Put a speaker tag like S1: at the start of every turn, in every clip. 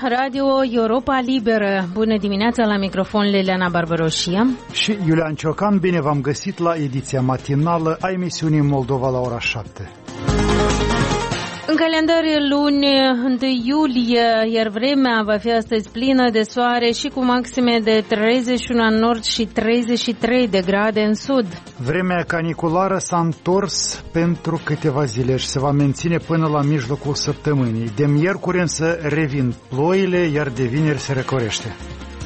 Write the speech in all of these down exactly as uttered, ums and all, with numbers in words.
S1: Radio Europa Liberă. Bună dimineața, la microfon Liliana Barbaroșia
S2: și Iulian Ciocan. Bine v-am găsit la ediția matinală a emisiunii Moldova la ora șapte.
S1: În calendar luni întâi iulie, iar vremea va fi astăzi plină de soare și cu maxime de treizeci și unu în nord și treizeci și trei de grade în sud.
S2: Vremea caniculară s-a întors pentru câteva zile și se va menține până la mijlocul săptămânii. De miercuri însă revin ploile, iar de vineri se răcorește.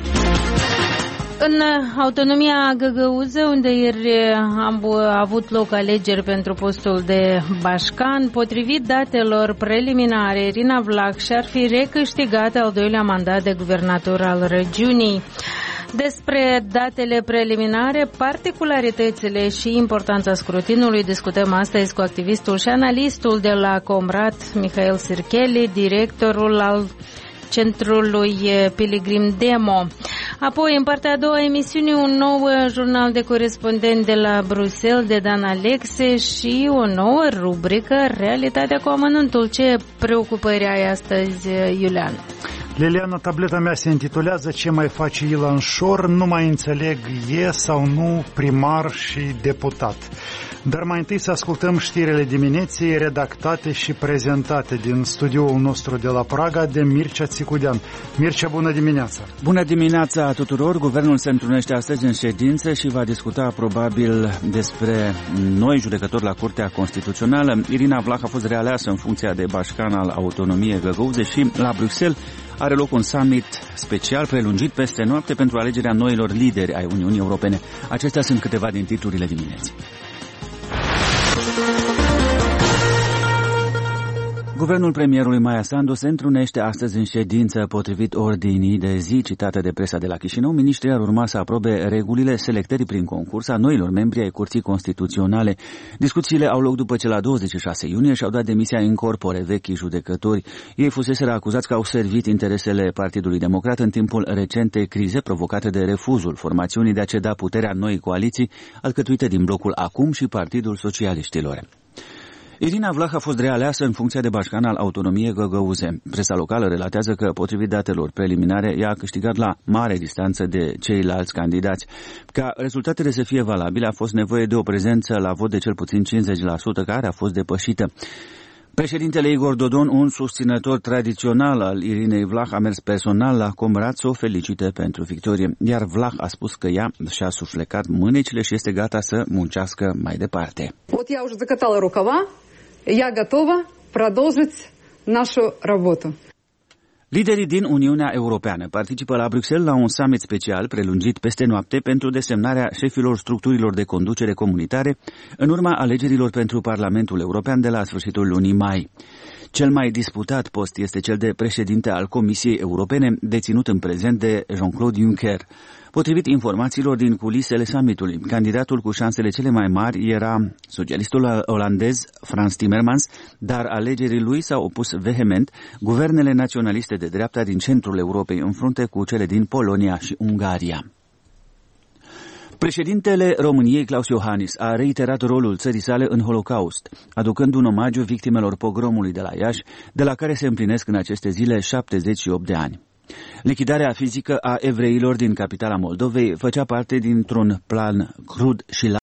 S1: În autonomia Găgăuză, unde ieri am avut loc alegeri pentru postul de bașcan, potrivit datelor preliminare, Irina Vlah și-ar fi recâștigat al doilea mandat de guvernator al regiunii. Despre datele preliminare, particularitățile și importanța scrutinului discutăm astăzi cu activistul și analistul de la Comrat, Mihail Sircheli, directorul al Centrului Pilgrim Demo. Apoi, în partea a doua emisiunii, un nou jurnal de corespondent de la Bruxelles, de Dan Alexe, și o nouă rubrică, Realitatea cu amănuntul. Ce preocupări ai astăzi, Iulian?
S2: Liliana, tableta mea se intitulează Ce mai face Ilan Șor? Nu mai înțeleg, e sau nu primar și deputat. Dar mai întâi să ascultăm știrile dimineții, redactate și prezentate din studioul nostru de la Praga de Mircea Țicudean. Mircea, bună dimineața!
S3: Bună dimineața tuturor! Guvernul se întrunește astăzi în ședință și va discuta probabil despre noi judecători la Curtea Constituțională. Irina Vlah a fost realeasă în funcția de bașcan al autonomiei Găgăuze și la Bruxelles are loc un summit special prelungit peste noapte pentru alegerea noilor lideri ai Uniunii Europene. Acestea sunt câteva din titlurile dimineții. Guvernul premierului Maia Sandu se întrunește astăzi în ședință. Potrivit ordinii de zi citată de presa de la Chișinău, miniștrii ar urma să aprobe regulile selectării prin concurs a noilor membri ai Curții Constituționale. Discuțiile au loc după ce la douăzeci și șase iunie și-au dat demisia in corpore vechii judecători. Ei fuseseră acuzați că au servit interesele Partidului Democrat în timpul recentei crize provocate de refuzul formațiunii de a ceda puterea noii coaliții alcătuite din blocul Acum și Partidul Socialiștilor. Irina Vlah a fost realeasă în funcția de bașcan al autonomiei Găgăuze. Presa locală relatează că, potrivit datelor preliminare, ea a câștigat la mare distanță de ceilalți candidați. Ca rezultatele să fie valabile, a fost nevoie de o prezență la vot de cel puțin cincizeci la sută, care a fost depășită. Președintele Igor Dodon, un susținător tradițional al Irinei Vlah, a mers personal la Comrat să o felicite pentru victorie, iar Vlah a spus că ea și-a suflecat mânecile și este gata să muncească mai departe.
S4: Вот я уже закатала рукава, я готова продолжить нашу работу.
S3: Liderii din Uniunea Europeană participă la Bruxelles la un summit special prelungit peste noapte pentru desemnarea șefilor structurilor de conducere comunitare în urma alegerilor pentru Parlamentul European de la sfârșitul lunii mai. Cel mai disputat post este cel de președinte al Comisiei Europene, deținut în prezent de Jean-Claude Juncker. Potrivit informațiilor din culisele summitului, candidatul cu șansele cele mai mari era socialistul olandez Frans Timmermans, dar alegerii lui s-au opus vehement guvernele naționaliste de dreapta din centrul Europei în frunte cu cele din Polonia și Ungaria. Președintele României, Klaus Iohannis, a reiterat rolul țării sale în Holocaust, aducând un omagiu victimelor pogromului de la Iași, de la care se împlinesc în aceste zile șaptezeci și opt de ani. Lichidarea fizică a evreilor din capitala Moldovei făcea parte dintr-un plan crud și